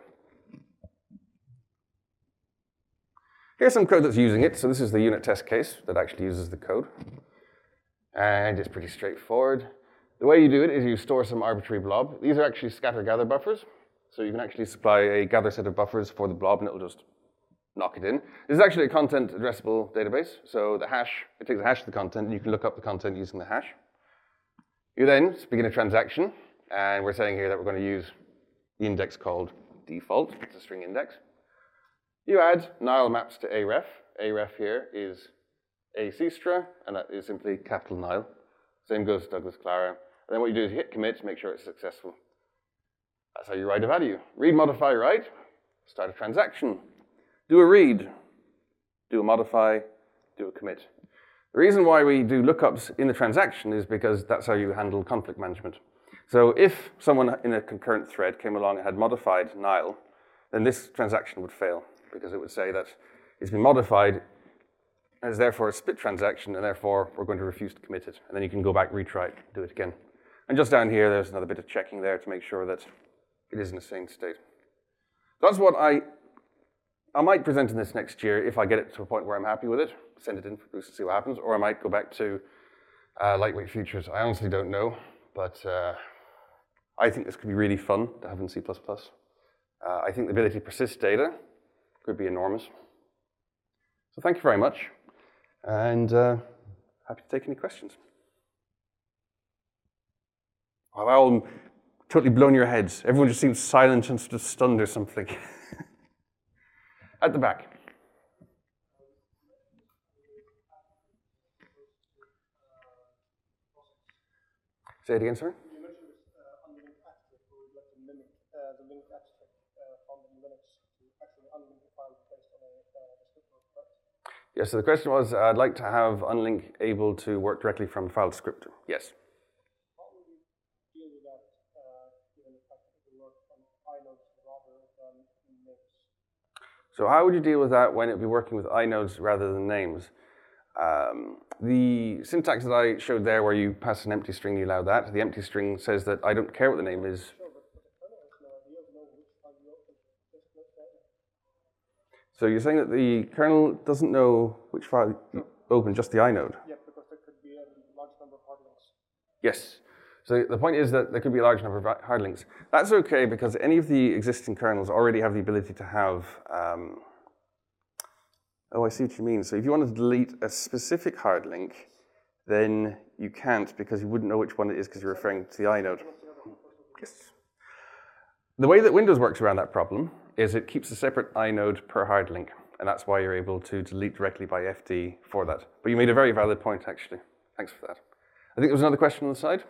S1: Here's some code that's using it. So this is the unit test case that actually uses the code. And it's pretty straightforward. The way you do it is you store some arbitrary blob. These are actually scatter-gather buffers. So you can actually supply a gather set of buffers for the blob, and it'll just knock it in. This is actually a content addressable database. So the hash, it takes a hash of the content, and you can look up the content using the hash. You then begin a transaction, and we're saying here that we're going to use the index called default. It's a string index. You add Nile maps to aref. Aref here is asystra, and that is simply capital Nile. Same goes to Douglas Clara. And then what you do is hit commit to make sure it's successful. That's how you write a value. Read, modify, write. Start a transaction. Do a read. Do a modify. Do a commit. The reason why we do lookups in the transaction is because that's how you handle conflict management. So if someone in a concurrent thread came along and had modified Nile, then this transaction would fail, because it would say that it's been modified as therefore a split transaction, and therefore we're going to refuse to commit it. And then you can go back, retry it, do it again. And just down here, there's another bit of checking there to make sure that it is in a sane state. That's what I might present in this next year if I get it to a point where I'm happy with it, send it in for Bruce to see what happens, or I might go back to lightweight futures. I honestly don't know, but I think this could be really fun to have in C++. I think the ability to persist data could be enormous. So thank you very much, and happy to take any questions. Have I all totally blown your heads? Everyone just seems silent and sort of stunned or something. At the back. Say it again, sir?
S4: You mentioned unlinked abstract, where we'd like to mimic the linked abstract found in Linux to actually unlink the file based on a descriptor, correct?
S1: Yes, so the question was, I'd like to have unlink able to work directly from file descriptor. Yes.
S4: How would you deal with that, given the fact that it will work on inodes rather than names?
S1: So how would you deal with that when it would be working with inodes rather than names? The syntax that I showed there where you pass an empty string, you allow that. The empty string says that I don't care what the name is.
S4: Sure, but the kernel has no idea of knowing which file you open. Just let that.
S1: So you're saying that the kernel doesn't know which file you open, just the inode?
S4: Yeah, because there could be a large number of hard links.
S1: Yes. So the point is that there could be a large number of hard links. That's okay because any of the existing kernels already have the ability to have... oh, I see what you mean. So if you want to delete a specific hard link, then you can't because you wouldn't know which one it is because you're referring to the inode. Yes. The way that Windows works around that problem is it keeps a separate inode per hard link, and that's why you're able to delete directly by FD for that. But you made a very valid point, actually. Thanks for that. I think there was another question on the side.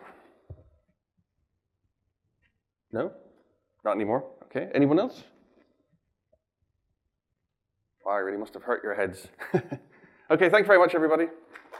S1: No? Not anymore? Okay. Anyone else? Wow, I really must have hurt your heads. Okay, thanks very much, everybody.